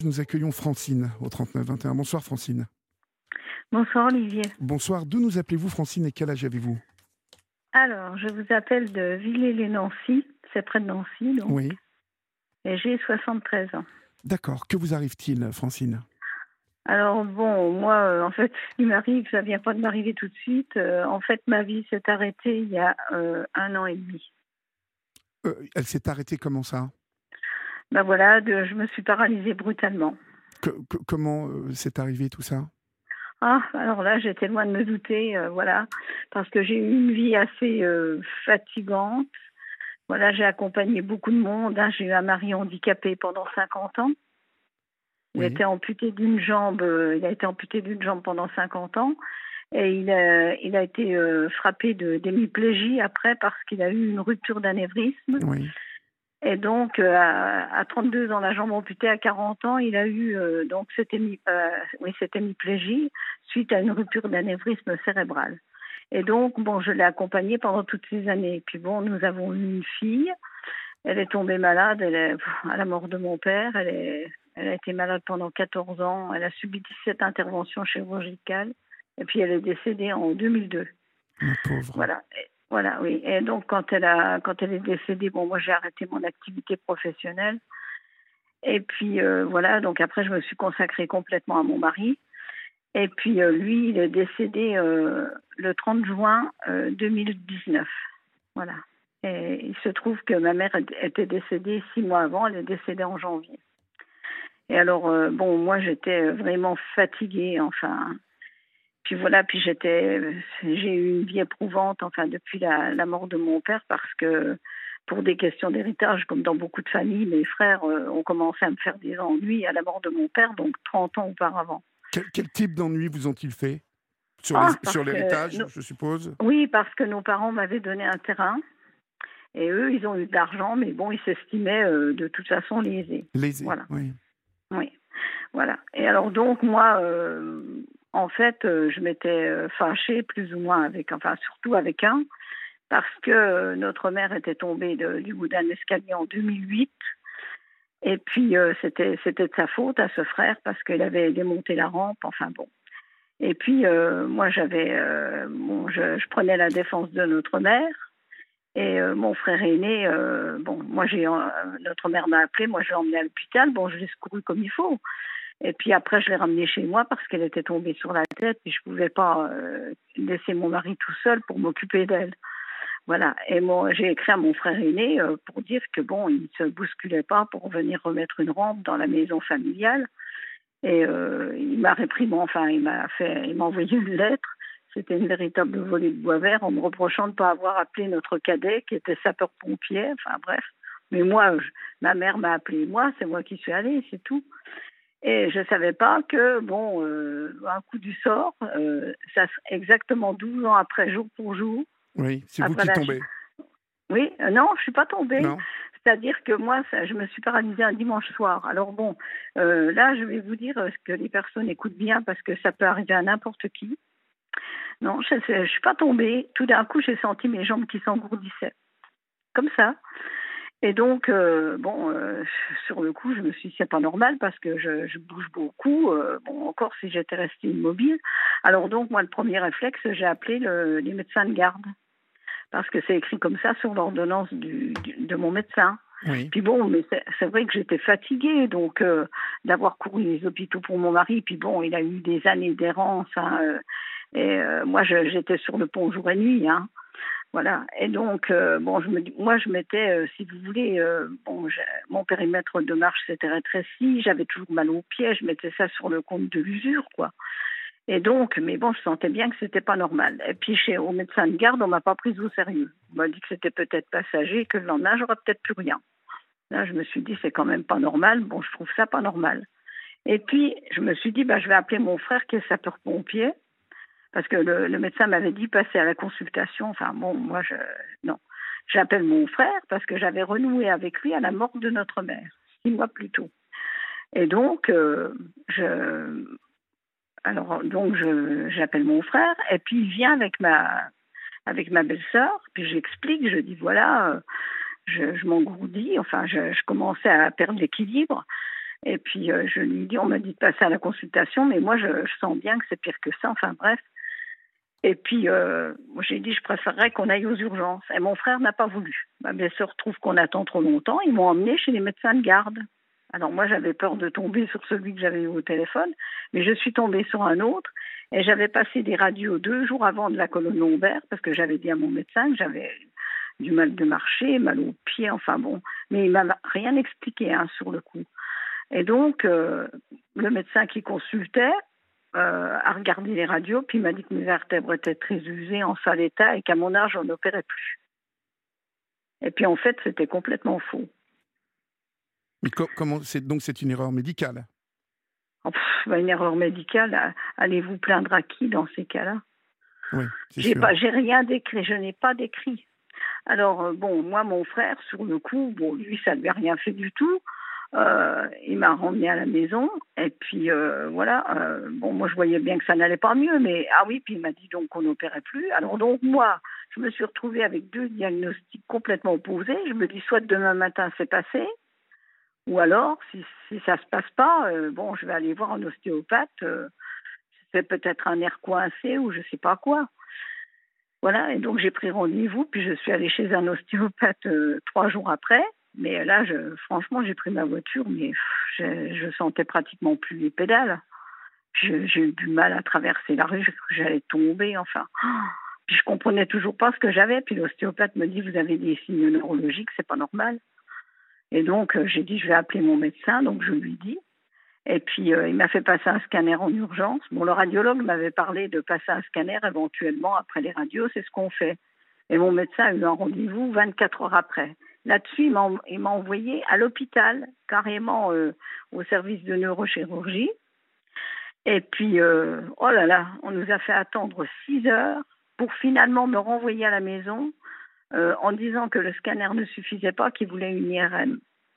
Nous accueillons Francine au 39 21. Bonsoir Francine. Bonsoir Olivier. Bonsoir, d'où nous appelez-vous Francine et quel âge avez-vous? Alors, je vous appelle de Villers-lès-Nancy, c'est près de Nancy donc, Oui, et j'ai 73 ans. d'accord. Que vous arrive-t-il Francine? Alors bon, moi, en fait, ce qui m'arrive, ça vient pas de m'arriver tout de suite. En fait, ma vie s'est arrêtée il y a 1 an et demi. Elle s'est arrêtée comment ça? Ben voilà, je me suis paralysée brutalement. Comment c'est arrivé tout ça? Ah, alors là, j'étais loin de me douter, voilà, parce que j'ai eu une vie assez fatigante. Voilà, j'ai accompagné beaucoup de monde, hein. J'ai eu un mari handicapé pendant 50 ans. Il Oui, était amputé d'une jambe, il a été amputé d'une jambe pendant 50 ans et il a été frappé d'hémiplégie après parce qu'il a eu une rupture d'anévrisme. oui. Et donc, à 32 ans, la jambe amputée, à 40 ans, il a eu donc cette hémiplégie suite à une rupture d'anévrisme cérébral. Et donc, bon, je l'ai accompagné pendant toutes ces années. Et puis bon, nous avons eu une fille. Elle est tombée malade, à la mort de mon père. Elle a été malade pendant 14 ans. Elle a subi 17 interventions chirurgicales. Et puis elle est décédée en 2002. Ma pauvre. Voilà. Voilà, oui. Et donc quand elle est décédée, bon, moi j'ai arrêté mon activité professionnelle. Et puis voilà, donc après je me suis consacrée complètement à mon mari. Et puis lui, il est décédé le 30 juin 2019. Voilà. Et il se trouve que ma mère était décédée 6 mois avant, elle est décédée en janvier. Et alors, bon, moi j'étais vraiment fatiguée, enfin. Puis voilà, puis j'ai eu une vie éprouvante, enfin, depuis la mort de mon père, parce que pour des questions d'héritage, comme dans beaucoup de familles, mes frères ont commencé à me faire des ennuis à la mort de mon père, donc 30 ans auparavant. Quel type d'ennui vous ont-ils fait? Ah, Sur parce que, l'héritage, je suppose? oui, parce que nos parents m'avaient donné un terrain, et eux, ils ont eu de l'argent, mais bon, ils s'estimaient de toute façon lésés. Lésé, Voilà, oui. oui, voilà. Et alors donc, moi, en fait, je m'étais fâchée plus ou moins enfin, surtout avec un, parce que notre mère était tombée du bout d'un escalier en 2008. Et puis, c'était de sa faute à ce frère parce qu'il avait démonté la rampe, enfin bon. Et puis, moi, je prenais la défense de notre mère. Et mon frère aîné, bon, notre mère m'a appelé, moi je l'ai emmené à l'hôpital, bon, je l'ai secouru comme il faut. Et puis après, je l'ai ramenée chez moi parce qu'elle était tombée sur la tête et je ne pouvais pas laisser mon mari tout seul pour m'occuper d'elle. Voilà. Et moi, j'ai écrit à mon frère aîné pour dire que bon, il ne se bousculait pas pour venir remettre une rampe dans la maison familiale. Et il m'a réprimé, enfin, il m'a envoyé une lettre. C'était une véritable volée de bois vert en me reprochant de ne pas avoir appelé notre cadet qui était sapeur-pompier. Enfin bref. Mais moi, ma mère m'a appelé. Moi, c'est moi qui suis allée, c'est tout. Et je ne savais pas que, bon, un coup du sort, exactement 12 ans après, jour pour jour, Oui, c'est vous après qui la, tombez. oui, non, je suis pas tombée. Non? C'est-à-dire que moi, je me suis paralysée un dimanche soir. Alors bon, là, je vais vous dire que les personnes écoutent bien parce que ça peut arriver à n'importe qui. Non, je suis pas tombée. Tout d'un coup, j'ai senti mes jambes qui s'engourdissaient, comme ça. Et donc, bon, sur le coup, je me suis dit, c'est pas normal parce que je bouge beaucoup. Bon, encore si j'étais restée immobile. Alors donc, moi, le premier réflexe, j'ai appelé les médecins de garde. Parce que c'est écrit comme ça sur l'ordonnance de mon médecin. Oui. Puis bon, mais c'est vrai que j'étais fatiguée, donc d'avoir couru les hôpitaux pour mon mari. Puis bon, il a eu des années d'errance, hein, et moi, j'étais sur le pont jour et nuit, hein, voilà. Et donc, bon, moi, je m'étais, si vous voulez, bon, mon périmètre de marche s'était rétréci, j'avais toujours mal aux pieds, je mettais ça sur le compte de l'usure, quoi. Et donc, mais bon, je sentais bien que c'était pas normal. Et puis, au médecin de garde, on m'a pas prise au sérieux. On m'a dit que c'était peut-être passager, que le lendemain, j'aurais peut-être plus rien. Là, je me suis dit, c'est quand même pas normal. Bon, je trouve ça pas normal. Et puis, je me suis dit, bah, je vais appeler mon frère qui est sapeur-pompier, parce que le médecin m'avait dit passer à la consultation. Enfin, bon, non. J'appelle mon frère parce que j'avais renoué avec lui à la mort de notre mère, 6 mois plus tôt. Et donc, j'appelle mon frère et puis il vient avec ma belle-sœur, puis j'explique, je dis voilà, je m'engourdis, enfin je commençais à perdre l'équilibre Et puis, je lui dis, on m'a dit de passer à la consultation, mais moi, je sens bien que c'est pire que ça. Enfin, bref. Et puis, moi, j'ai dit, je préférerais qu'on aille aux urgences. Et mon frère n'a pas voulu. Ma belle-sœur trouve qu'on attend trop longtemps. Ils m'ont emmené chez les médecins de garde. Alors, moi, j'avais peur de tomber sur celui que j'avais eu au téléphone, mais je suis tombée sur un autre. Et j'avais passé des radios 2 jours avant de la colonne lombaire, parce que j'avais dit à mon médecin que j'avais du mal de marcher, mal aux pieds, enfin bon. Mais il m'a rien expliqué sur le coup. Et donc, le médecin qui consultait a regardé les radios, puis il m'a dit que mes vertèbres étaient très usées, en sale état, et qu'à mon âge, on n'opérait plus. Et puis, en fait, c'était complètement faux. Mais donc c'est une erreur médicale? Une erreur médicale, allez-vous plaindre à qui dans ces cas-là? Oui, c'est sûr. J'ai rien décrit, je n'ai pas décrit. Alors, bon, moi, mon frère, sur le coup, bon, lui, ça ne lui a rien fait du tout. Il m'a ramené à la maison, et puis voilà. Bon, moi, je voyais bien que ça n'allait pas mieux, mais puis il m'a dit donc qu'on n'opérait plus. Alors donc, moi, je me suis retrouvée avec 2 diagnostics complètement opposés. Je me dis, soit demain matin, c'est passé, ou alors, si ça se passe pas, bon, je vais aller voir un ostéopathe. C'est peut-être un nerf coincé ou je sais pas quoi. Voilà, et donc j'ai pris rendez-vous, puis je suis allée chez un ostéopathe 3 jours après. Mais là, franchement, j'ai pris ma voiture, mais je sentais pratiquement plus les pédales. J'ai eu du mal à traverser la rue, j'allais tomber, enfin. Puis je comprenais toujours pas ce que j'avais. Puis l'ostéopathe me dit, vous avez des signes neurologiques, c'est pas normal. Et donc, j'ai dit, je vais appeler mon médecin, donc je lui dis. Et puis, il m'a fait passer un scanner en urgence. Bon, le radiologue m'avait parlé de passer un scanner éventuellement après les radios, c'est ce qu'on fait. Et mon médecin a eu un rendez-vous 24 heures après. Là-dessus, il m'a envoyé à l'hôpital, carrément au service de neurochirurgie. Et puis, oh là là, on nous a fait attendre 6 heures pour finalement me renvoyer à la maison en disant que le scanner ne suffisait pas, qu'il voulait une IRM.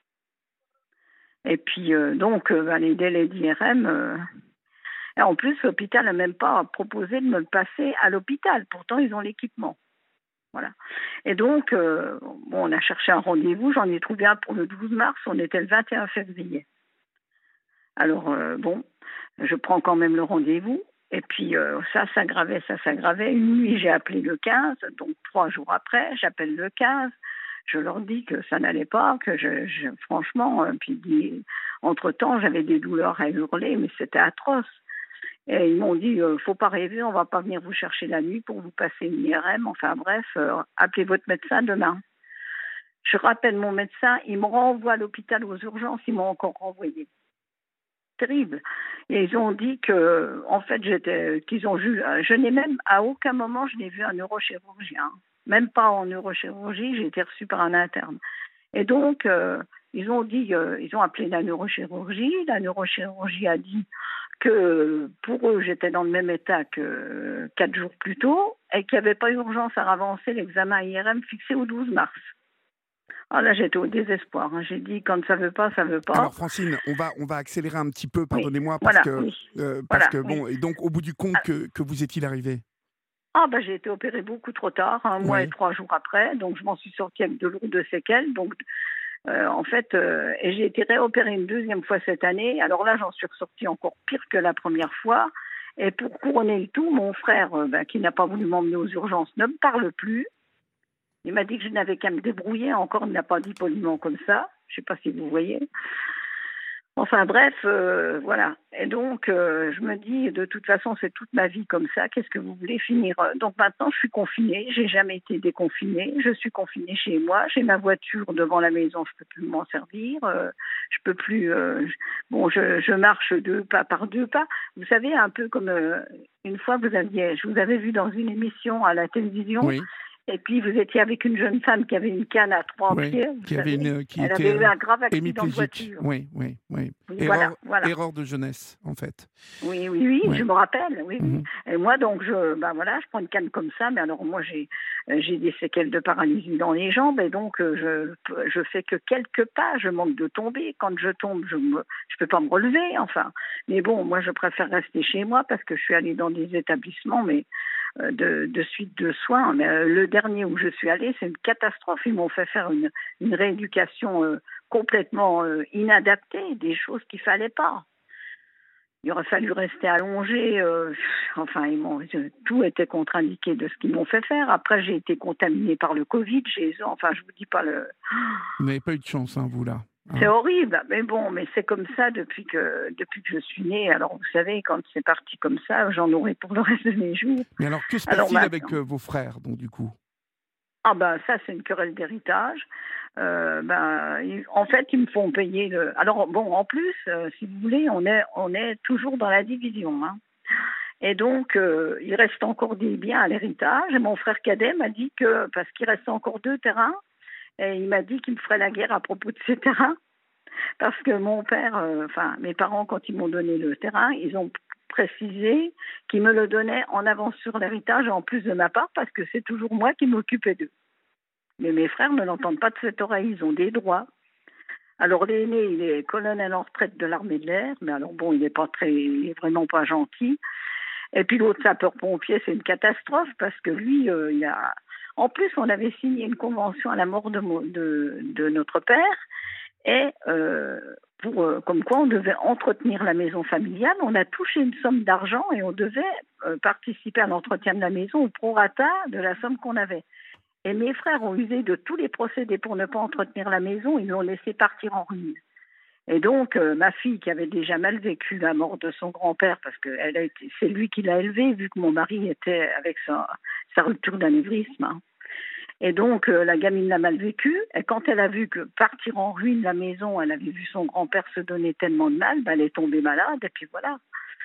Et puis, donc, les délais d'IRM... Et en plus, l'hôpital n'a même pas proposé de me le passer à l'hôpital. Pourtant, ils ont l'équipement. Voilà. Et donc, on a cherché un rendez-vous. J'en ai trouvé un pour le 12 mars. On était le 21 février. Alors, je prends quand même le rendez-vous. Et puis, ça s'aggravait. Une nuit, j'ai appelé le 15. Donc, 3 jours après, j'appelle le 15. Je leur dis que ça n'allait pas, que franchement, puis entre-temps, j'avais des douleurs à hurler, mais c'était atroce. Et ils m'ont dit, faut pas rêver, on va pas venir vous chercher la nuit pour vous passer une IRM. Enfin bref, appelez votre médecin demain. Je rappelle mon médecin, il me renvoie à l'hôpital aux urgences, ils m'ont encore renvoyé. Terrible. Et ils ont dit que, en fait, je n'ai même, à aucun moment, je n'ai vu un neurochirurgien. Même pas en neurochirurgie, j'ai été reçue par un interne. Et donc, ils ont appelé la neurochirurgie. La neurochirurgie a dit que pour eux, j'étais dans le même état que 4 jours plus tôt et qu'il n'y avait pas urgence à avancer l'examen IRM fixé au 12 mars. Là, j'étais au désespoir. J'ai dit, quand ça veut pas, ça veut pas. Alors, Francine, on va accélérer un petit peu, pardonnez-moi, parce que bon, et donc, au bout du compte, que vous est-il arrivé? J'ai été opérée beaucoup trop tard, 1 mois et 3 jours après, donc je m'en suis sortie avec de lourdes séquelles. Donc, en fait, et j'ai été réopérée une 2e fois cette année. Alors là, j'en suis ressortie encore pire que la première fois. Et pour couronner le tout, mon frère, qui n'a pas voulu m'emmener aux urgences, ne me parle plus. Il m'a dit que je n'avais qu'à me débrouiller. Encore, il ne l'a pas dit poliment comme ça. Je ne sais pas si vous voyez. Enfin bref, voilà. Et donc, je me dis, de toute façon, c'est toute ma vie comme ça. Qu'est-ce que vous voulez finir? Donc maintenant, je suis confinée. J'ai jamais été déconfinée. Je suis confinée chez moi. J'ai ma voiture devant la maison. Je peux plus m'en servir. Je peux plus. Je marche 2 pas par 2 pas. Vous savez, un peu comme une fois, je vous avais vu dans une émission à la télévision. Oui. Et puis, vous étiez avec une jeune femme qui avait une canne à 3 pieds. Elle avait eu un grave accident de voiture. Oui. Erreur de jeunesse, en fait. Oui, je me rappelle. Oui. Et moi, donc, je prends une canne comme ça. Mais alors, moi, j'ai des séquelles de paralysie dans les jambes. Et donc, je fais que quelques pas. Je manque de tomber. Quand je tombe, je peux pas me relever. Enfin, mais bon, moi, je préfère rester chez moi parce que je suis allée dans des établissements, mais de suite de soins. Mais le dernier où je suis allée, c'est une catastrophe. Ils m'ont fait faire une rééducation complètement inadaptées, des choses qu'il ne fallait pas. Il aurait fallu rester allongé. Enfin, tout était contre-indiqué de ce qu'ils m'ont fait faire. Après, j'ai été contaminée par le Covid. Enfin, je vous dis pas le... Vous n'avez pas eu de chance, hein, vous, là. C'est horrible, mais bon, mais c'est comme ça depuis que je suis née. Alors, vous savez, quand c'est parti comme ça, j'en aurai pour le reste de mes jours. Mais alors, que se passe-t-il avec vos frères, donc, du coup? Ah ben, ça, c'est une querelle d'héritage. En fait, ils me font payer le... Alors, bon, en plus, si vous voulez, on est toujours dans la division, hein. Et donc, il reste encore des biens à l'héritage. Et mon frère cadet m'a dit que, parce qu'il reste encore 2 terrains, et il m'a dit qu'il me ferait la guerre à propos de ces terrains. Parce que mon père, mes parents, quand ils m'ont donné le terrain, ils ont précisé qu'ils me le donnaient en avance sur l'héritage, en plus de ma part, parce que c'est toujours moi qui m'occupais d'eux. Mais mes frères ne l'entendent pas de cette oreille, ils ont des droits. Alors l'aîné, il est colonel en retraite de l'armée de l'air, mais alors bon, il est vraiment pas gentil. Et puis l'autre sapeur-pompier, c'est une catastrophe, parce que lui, En plus, on avait signé une convention à la mort de notre père, et comme quoi on devait entretenir la maison familiale. On a touché une somme d'argent et on devait participer à l'entretien de la maison au prorata de la somme qu'on avait. Et mes frères ont usé de tous les procédés pour ne pas entretenir la maison. Ils l'ont laissé partir en ruine. Et donc, ma fille, qui avait déjà mal vécu la mort de son grand-père, parce que c'est lui qui l'a élevée, vu que mon mari était avec sa rupture d'anévrisme, hein. Et donc, la gamine l'a mal vécu. Et quand elle a vu que partir en ruine la maison, elle avait vu son grand-père se donner tellement de mal, elle est tombée malade. Et puis voilà.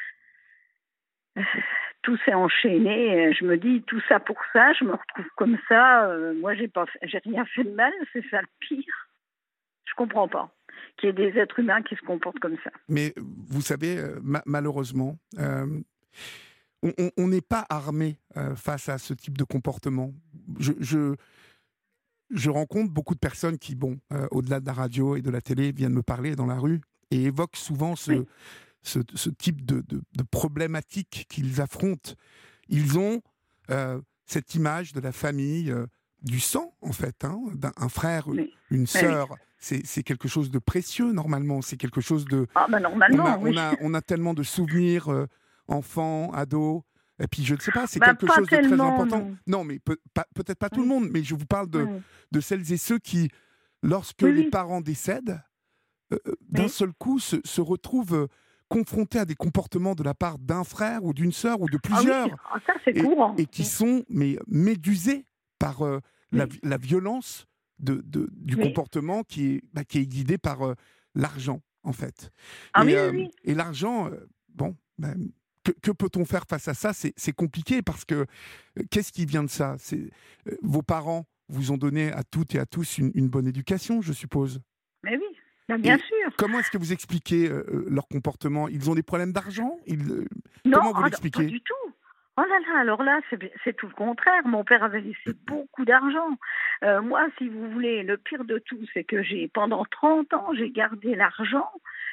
Tout s'est enchaîné. Et je me dis, tout ça pour ça, je me retrouve comme ça. Moi, j'ai rien fait de mal. C'est ça le pire. Je comprends pas qu'il y ait des êtres humains qui se comportent comme ça. Mais vous savez, malheureusement, on n'est pas armé face à ce type de comportement. Je rencontre beaucoup de personnes qui, au-delà de la radio et de la télé, viennent me parler dans la rue et évoquent souvent ce type de problématique qu'ils affrontent. Ils ont cette image de la famille, du sang, en fait, hein, un frère, une sœur. C'est quelque chose de précieux, normalement. C'est quelque chose de... Ah, ben normalement, on a tellement de souvenirs, enfants, ados. Et puis, je ne sais pas, c'est quelque chose de très important. Non, mais peut-être pas tout le monde, mais je vous parle de celles et ceux qui, lorsque les parents décèdent, d'un seul coup, se retrouvent confrontés à des comportements de la part d'un frère ou d'une sœur ou de plusieurs. Ah oui, ça, c'est courant. Et qui sont médusés par la violence du comportement qui est guidé par l'argent, en fait. Et l'argent, que peut-on faire face à ça? C'est compliqué parce que qu'est-ce qui vient de ça? Vos parents vous ont donné à toutes et à tous une bonne éducation, je suppose. Mais oui, bien sûr. Comment est-ce que vous expliquez leur comportement? Ils ont des problèmes d'argent? Non, comment vous l'expliquez? pas du tout. Oh là là, alors là, c'est tout le contraire. Mon père avait laissé beaucoup d'argent. Moi, si vous voulez, le pire de tout, c'est que pendant 30 ans, j'ai gardé l'argent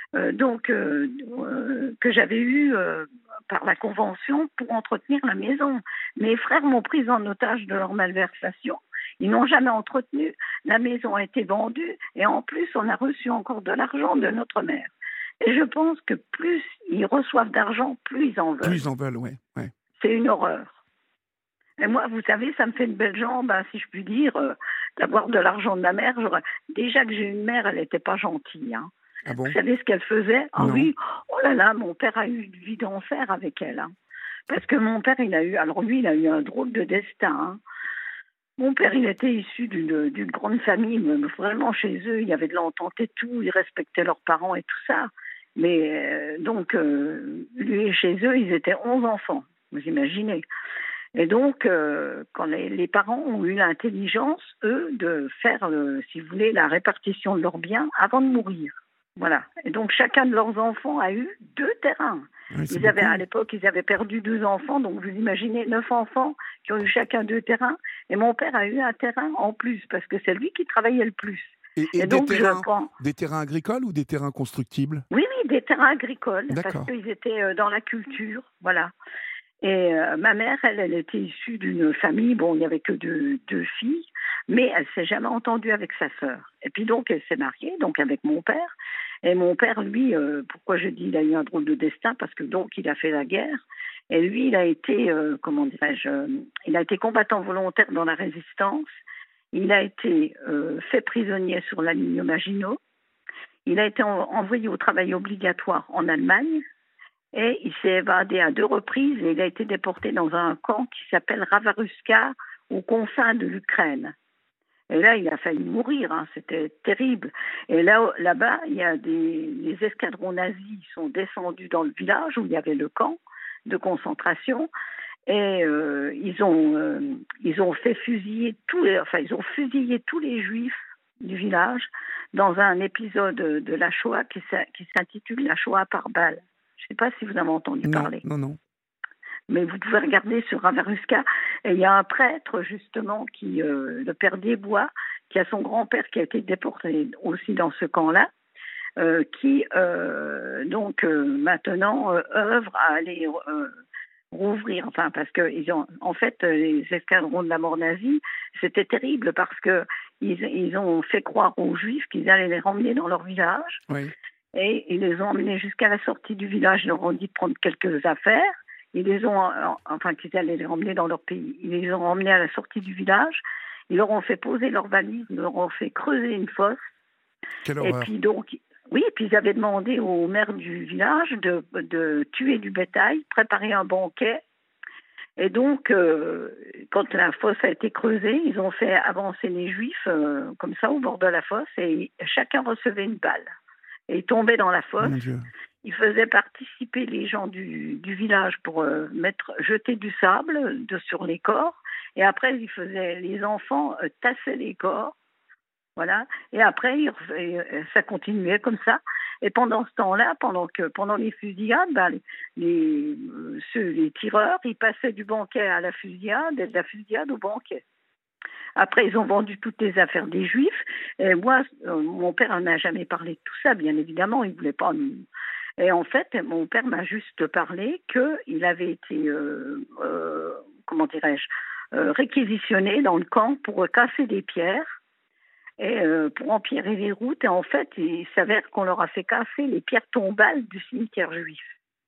que j'avais eu par la convention pour entretenir la maison. Mes frères m'ont prise en otage de leur malversation. Ils n'ont jamais entretenu. La maison a été vendue et en plus, on a reçu encore de l'argent de notre mère. Et je pense que plus ils reçoivent d'argent, plus ils en veulent. Plus ils en veulent, oui. Ouais. C'est une horreur. Et moi, vous savez, ça me fait une belle jambe, si je puis dire, d'avoir de l'argent de ma mère. Déjà que j'ai une mère, elle n'était pas gentille. Hein. Ah bon? Vous savez ce qu'elle faisait? Ah non. Oui, oh là là, mon père a eu une vie d'enfer avec elle. Hein. Parce que mon père, il a eu un drôle de destin. Hein. Mon père, il était issu d'une grande famille, vraiment chez eux, il y avait de l'entente et tout, ils respectaient leurs parents et tout ça. Mais lui, chez eux, ils étaient 11 enfants, vous imaginez. Et donc, quand les parents ont eu l'intelligence, eux, de faire, si vous voulez, la répartition de leurs biens avant de mourir. Voilà. Et donc, chacun de leurs enfants a eu 2 terrains. Oui, à l'époque, ils avaient perdu 2 enfants, donc vous imaginez 9 enfants qui ont eu chacun 2 terrains. Et mon père a eu un terrain en plus, parce que c'est lui qui travaillait le plus. Et donc, des terrains agricoles ou des terrains constructibles? Oui, des terrains agricoles, D'accord. parce qu'ils étaient dans la culture, voilà. Et ma mère, elle était issue d'une famille, il n'y avait que deux filles. mais elle s'est jamais entendue avec sa sœur. Et puis donc, elle s'est mariée donc avec mon père. Et mon père, lui, pourquoi je dis il a eu un drôle de destin? Parce que donc, il a fait la guerre. Et lui, il a été, comment dirais-je, il a été combattant volontaire dans la résistance. Il a été fait prisonnier sur la ligne Maginot. Il a été envoyé au travail obligatoire en Allemagne. Et il s'est évadé à 2 reprises et il a été déporté dans un camp qui s'appelle Ravaruska, aux confins de l'Ukraine. Et là, il a failli mourir, hein, c'était terrible. Et là-bas, il y a les escadrons nazis sont descendus dans le village où il y avait le camp de concentration et ils ont fait fusiller ils ont fusillé tous les juifs du village dans un épisode de la Shoah qui s'intitule La Shoah par balle. Je ne sais pas si vous avez entendu parler. Non. Mais vous pouvez regarder sur Ravaruska. Et il y a un prêtre, justement, le père Desbois, qui a son grand-père qui a été déporté aussi dans ce camp-là, qui, maintenant, œuvre à aller rouvrir. Enfin, parce que, en fait, les escadrons de la mort nazie, c'était terrible parce qu'ils ont fait croire aux Juifs qu'ils allaient les ramener dans leur village. Oui. Et ils les ont emmenés jusqu'à la sortie du village. Ils leur ont dit de prendre quelques affaires. Ils les ont, qu'ils allaient les emmener dans leur pays. Ils les ont emmenés à la sortie du village. Ils leur ont fait poser leurs valises. Ils leur ont fait creuser une fosse. Quelle et horreur. puis donc, oui, puis ils avaient demandé au maire du village de tuer du bétail, préparer un banquet. Et donc, quand la fosse a été creusée, ils ont fait avancer les Juifs comme ça au bord de la fosse et chacun recevait une balle. Et ils tombaient dans la fosse. Mon Dieu. Ils faisaient participer les gens du village pour jeter du sable sur les corps. Et après, les enfants tassaient les corps. Voilà. Et après, ça continuait comme ça. Et pendant ce temps-là, pendant les fusillades, les tireurs, ils passaient du banquet à la fusillade et de la fusillade au banquet. Après, ils ont vendu toutes les affaires des Juifs. Et moi, mon père n'a jamais parlé de tout ça, bien évidemment. Il ne voulait pas nous... Et en fait, mon père m'a juste parlé qu'il avait été, réquisitionné dans le camp pour casser des pierres et pour empierrer les routes. Et en fait, il s'avère qu'on leur a fait casser les pierres tombales du cimetière juif.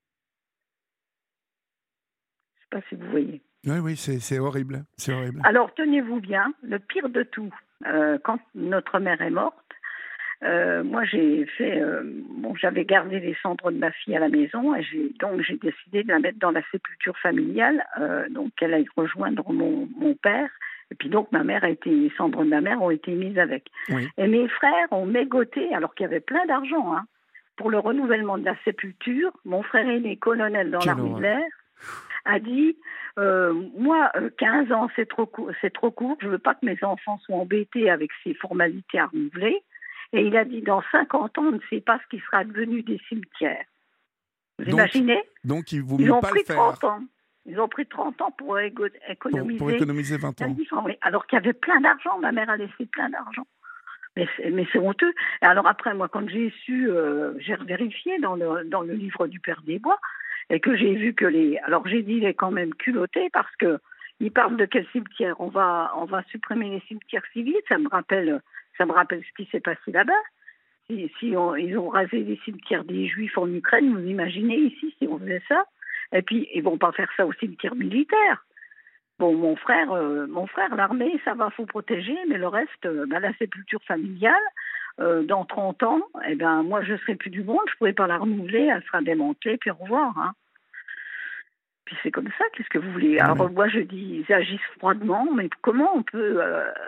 Je ne sais pas si vous voyez. Oui, c'est horrible. C'est horrible. Alors, tenez-vous bien, le pire de tout, quand notre mère est morte, moi, j'avais gardé les cendres de ma fille à la maison et j'ai décidé de la mettre dans la sépulture familiale, donc qu'elle aille rejoindre mon père. Et puis donc, les cendres de ma mère ont été mises avec. Oui. Et mes frères ont mégoté, alors qu'il y avait plein d'argent, pour le renouvellement de la sépulture. Mon frère aîné, colonel dans l'armée de l'air, a dit moi, 15 ans, c'est trop court, je ne veux pas que mes enfants soient embêtés avec ces formalités à renouveler. Et il a dit, dans 50 ans, on ne sait pas ce qui sera devenu des cimetières. Vous imaginez? Donc, il vaut mieux pas le faire. 30 ans. Ils ont pris 30 ans pour économiser. Pour économiser 20 ans. Alors qu'il y avait plein d'argent, ma mère a laissé plein d'argent. Mais c'est honteux. Et alors après, moi, quand j'ai su, j'ai vérifié dans le livre du père Desbois, et que j'ai vu que alors j'ai dit, il est quand même culotté parce que il parle de quel cimetière? On va supprimer les cimetières civils. Ça me rappelle ce qui s'est passé là-bas. Ils ont rasé les cimetières des Juifs en Ukraine, vous imaginez ici si on faisait ça? Et puis ils vont pas faire ça au cimetière militaire. Bon, mon frère, l'armée, ça va, faut protéger, mais le reste, la sépulture familiale, dans 30 ans, moi je serai plus du monde, je pourrai pas la renouveler, elle sera démantelée, puis au revoir. Puis c'est comme ça, qu'est-ce que vous voulez? Alors moi je dis, ils agissent froidement, mais comment on peut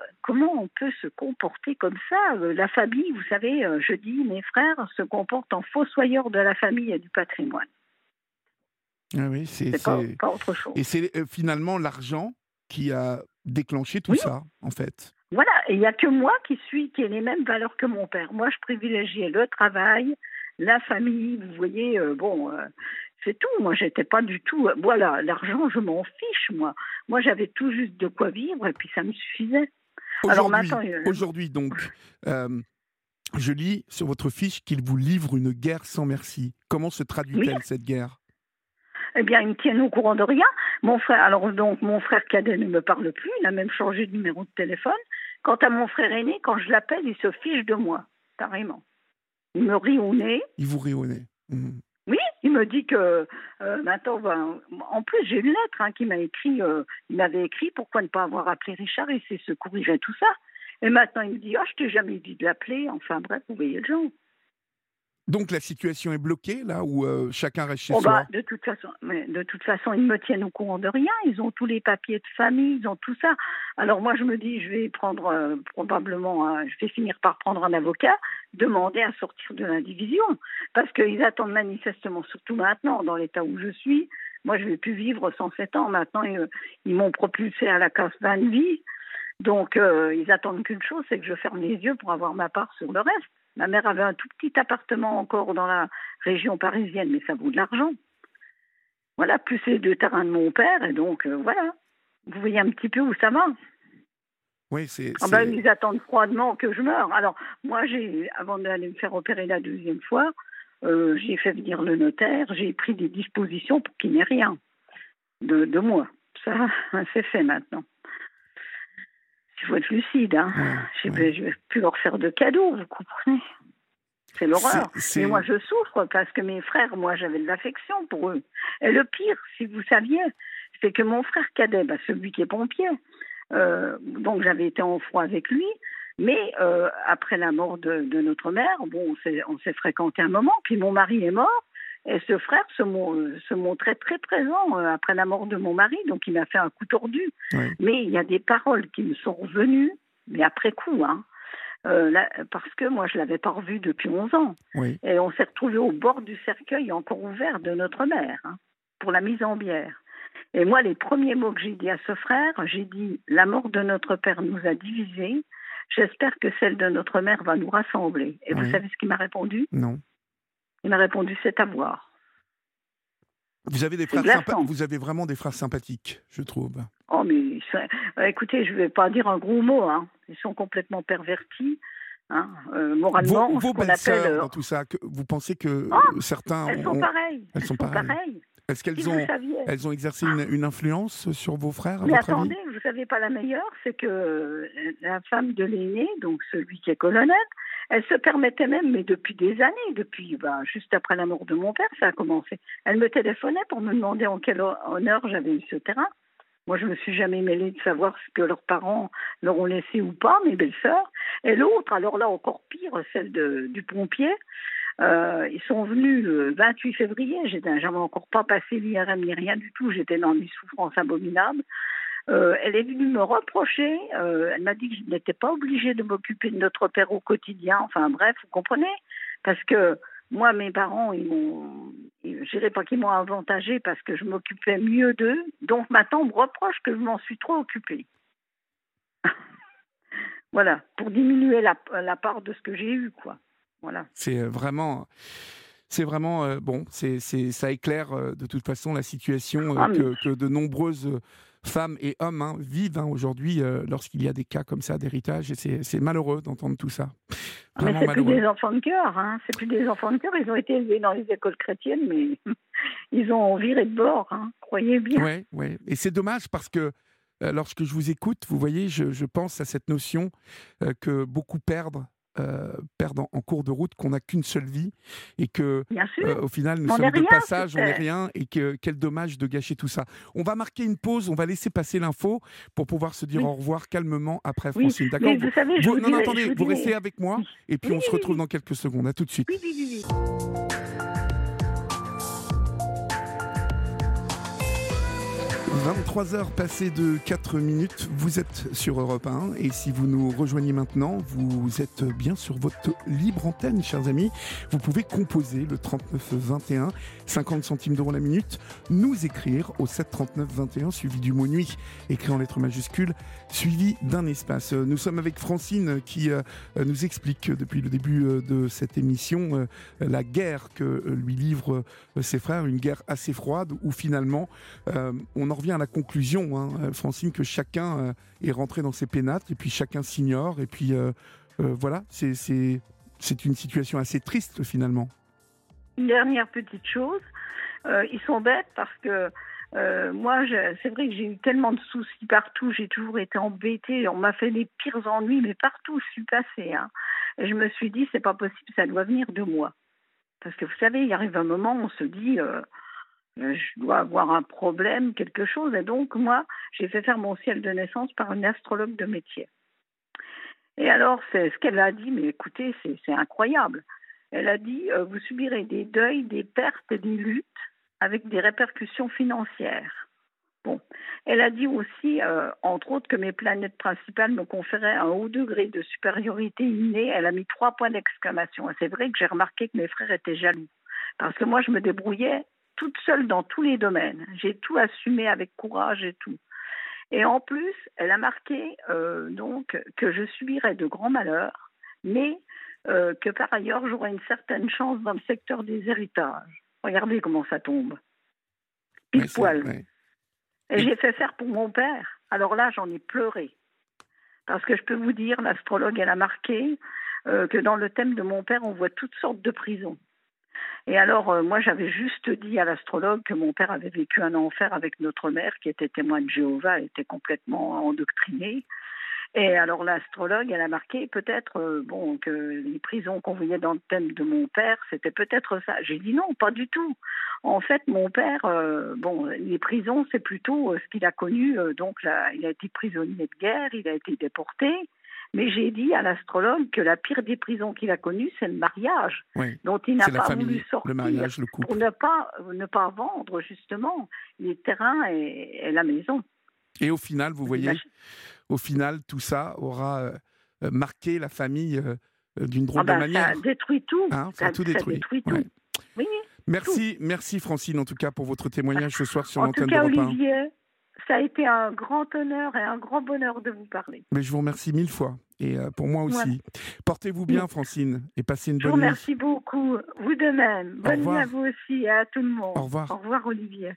se comporter comme ça? La famille, vous savez, je dis, mes frères se comportent en fossoyeurs de la famille et du patrimoine. Ah oui, c'est pas autre chose. Et c'est finalement l'argent qui a déclenché tout ça, en fait. Voilà, et il n'y a que moi qui ai les mêmes valeurs que mon père. Moi, je privilégiais le travail, la famille, vous voyez, c'est tout. Moi, j'étais pas du tout... Voilà, l'argent, je m'en fiche, moi. Moi, j'avais tout juste de quoi vivre et puis ça me suffisait. Aujourd'hui, donc, je lis sur votre fiche qu'il vous livre une guerre sans merci. Comment se traduit-elle, cette guerre? Eh bien, ils me tiennent au courant de rien. Mon frère cadet ne me parle plus. Il a même changé de numéro de téléphone. Quant à mon frère aîné, quand je l'appelle, il se fiche de moi, carrément. Il me rit au nez. Il vous rit au nez. Oui, il me dit que maintenant, en plus j'ai une lettre qu'il m'a écrit. Il m'avait écrit pourquoi ne pas avoir appelé Richard, il s'est secouru et tout ça. Et maintenant il me dit je t'ai jamais dit de l'appeler. Enfin bref, vous voyez le genre. Donc la situation est bloquée là où chacun reste chez soi. De toute façon, ils me tiennent au courant de rien. Ils ont tous les papiers de famille, ils ont tout ça. Alors moi, je me dis, je vais prendre je vais finir par prendre un avocat, demander à sortir de l'indivision, parce qu'ils attendent manifestement, surtout maintenant, dans l'état où je suis. Moi, je ne vais plus vivre 107 ans. Maintenant, ils m'ont propulsé à la casse 20 de vie. Donc, ils attendent qu'une chose, c'est que je ferme les yeux pour avoir ma part sur le reste. Ma mère avait un tout petit appartement encore dans la région parisienne, mais ça vaut de l'argent. Voilà, plus les 2 terrains de mon père, et donc voilà. Vous voyez un petit peu où ça va. Oui, c'est... ils attendent froidement que je meure. Alors, moi, avant d'aller me faire opérer la 2e fois, j'ai fait venir le notaire, j'ai pris des dispositions pour qu'il n'y ait rien de moi. Ça, c'est fait maintenant. Il faut être lucide, Je vais plus leur faire de cadeaux, vous comprenez. C'est l'horreur. Mais moi, je souffre parce que mes frères, moi, j'avais de l'affection pour eux. Et le pire, si vous saviez, c'est que mon frère cadet, celui qui est pompier, donc j'avais été en froid avec lui, mais après la mort de notre mère, on s'est fréquenté un moment, puis mon mari est mort, et ce frère se montrait très présent après la mort de mon mari, donc il m'a fait un coup tordu. Oui. Mais il y a des paroles qui me sont revenues, mais après coup, parce que moi je l'avais pas revu depuis 11 ans. Oui. Et on s'est retrouvés au bord du cercueil encore ouvert de notre mère, pour la mise en bière. Et moi, les premiers mots que j'ai dit à ce frère, j'ai dit: la mort de notre père nous a divisés, j'espère que celle de notre mère va nous rassembler. Et vous savez ce qu'il m'a répondu? Non. Il m'a répondu: c'est à voir. Vous avez vous avez vraiment des frères sympathiques, je trouve. Oh, mais écoutez, je ne vais pas dire un gros mot. Ils sont complètement pervertis, moralement. Vos belles-sœurs dans tout ça, vous pensez que certains... Elles sont pareilles. Elles sont pareilles. Est-ce qu'elles ont exercé une influence sur vos frères, à Mais votre attendez, avis? vous ne savez pas la meilleure, c'est que la femme de l'aîné, donc celui qui est colonel, elle se permettait même, mais depuis des années, juste après la mort de mon père, ça a commencé. Elle me téléphonait pour me demander en quel honneur j'avais eu ce terrain. Moi, je ne me suis jamais mêlée de savoir ce que leurs parents leur ont laissé ou pas, mes belles-sœurs. Et l'autre, alors là, encore pire, celle du pompier, ils sont venus le 28 février. J'avais encore pas passé l'IRM ni rien du tout. J'étais dans des souffrances abominables. Elle est venue me reprocher. Elle m'a dit que je n'étais pas obligée de m'occuper de notre père au quotidien. Enfin bref, vous comprenez? Parce que moi, mes parents, je dirais pas qu'ils m'ont avantagée parce que je m'occupais mieux d'eux. Donc maintenant, on me reproche que je m'en suis trop occupée. Voilà, pour diminuer la part de ce que j'ai eu, quoi. Voilà. C'est vraiment bon. Ça éclaire de toute façon la situation que de nombreuses femmes et hommes vivent aujourd'hui lorsqu'il y a des cas comme ça d'héritage. Et c'est malheureux d'entendre tout ça. Mais c'est plus des enfants de cœur. C'est plus des enfants de cœur. Ils ont été élevés dans les écoles chrétiennes, mais ils ont viré de bord. Croyez bien. Oui. Et c'est dommage parce que lorsque je vous écoute, vous voyez, je pense à cette notion que beaucoup perdent en cours de route, qu'on n'a qu'une seule vie et que au final nous sommes de passage, on n'est rien, et quel dommage de gâcher tout ça. On va marquer une pause, on va laisser passer l'info pour pouvoir se dire au revoir calmement après, Francine. D'accord? Attendez, vous restez avec moi et puis on se retrouve dans quelques secondes. À tout de suite. Oui. 23h passées de 4 minutes, vous êtes sur Europe 1 et si vous nous rejoignez maintenant, vous êtes bien sur votre libre antenne, chers amis. Vous pouvez composer le 39 21, 50 centimes d'euros la minute, nous écrire au 7 39 21, suivi du mot nuit, écrit en lettres majuscules, suivi d'un espace. Nous sommes avec Francine qui nous explique depuis le début de cette émission la guerre que lui livrent ses frères, une guerre assez froide où finalement on en revient à la conclusion, Francine, que chacun est rentré dans ses pénates et puis chacun s'ignore et puis voilà, c'est une situation assez triste finalement. Une dernière petite chose, ils sont bêtes parce que moi, c'est vrai que j'ai eu tellement de soucis partout, j'ai toujours été embêtée, on m'a fait les pires ennuis, mais partout où je suis passée. Hein. Et je me suis dit, c'est pas possible, ça doit venir de moi. Parce que vous savez, il arrive un moment, on se dit, je dois avoir un problème, quelque chose. Et donc, moi, j'ai fait faire mon ciel de naissance par une astrologue de métier. Et alors, c'est ce qu'elle a dit, mais écoutez, c'est incroyable. Elle a dit, vous subirez des deuils, des pertes et des luttes avec des répercussions financières. Bon, elle a dit aussi, entre autres, que mes planètes principales me conféraient un haut degré de supériorité innée. Elle a mis 3 points d'exclamation. Et c'est vrai que j'ai remarqué que mes frères étaient jaloux. Parce que moi, je me débrouillais toute seule dans tous les domaines. J'ai tout assumé avec courage et tout. Et en plus, elle a marqué donc que je subirais de grands malheurs, mais que par ailleurs, j'aurais une certaine chance dans le secteur des héritages. Regardez comment ça tombe. Pile poil. Ouais. Et j'ai fait faire pour mon père. Alors là, j'en ai pleuré. Parce que je peux vous dire, l'astrologue, elle a marqué que dans le thème de mon père, on voit toutes sortes de prisons. Et alors, moi, j'avais juste dit à l'astrologue que mon père avait vécu un enfer avec notre mère, qui était témoin de Jéhovah, elle était complètement endoctrinée. Et alors, l'astrologue, elle a marqué peut-être que les prisons qu'on voyait dans le thème de mon père, c'était peut-être ça. J'ai dit non, pas du tout. En fait, mon père, les prisons, c'est plutôt ce qu'il a connu. Donc, là, il a été prisonnier de guerre, il a été déporté. Mais j'ai dit à l'astrologue que la pire des prisons qu'il a connues, c'est le mariage, dont il n'a pas voulu sortir le mariage, le couple. Pour ne pas vendre justement les terrains et la maison. Et au final, vous voyez, au final, tout ça aura marqué la famille d'une drôle de manière. Ça détruit tout. Hein, ça tout détruit. Ouais. Oui. Merci Francine en tout cas pour votre témoignage ce soir sur l'antenne d'Europe 1. En tout cas, Olivier, ça a été un grand honneur et un grand bonheur de vous parler. Mais je vous remercie 1000 fois. Et pour moi aussi. Ouais. Portez-vous bien, Francine, et passez une bonne nuit. Je vous remercie beaucoup. Vous de même. Bonne nuit à vous aussi et à tout le monde. Au revoir. Au revoir, Olivier.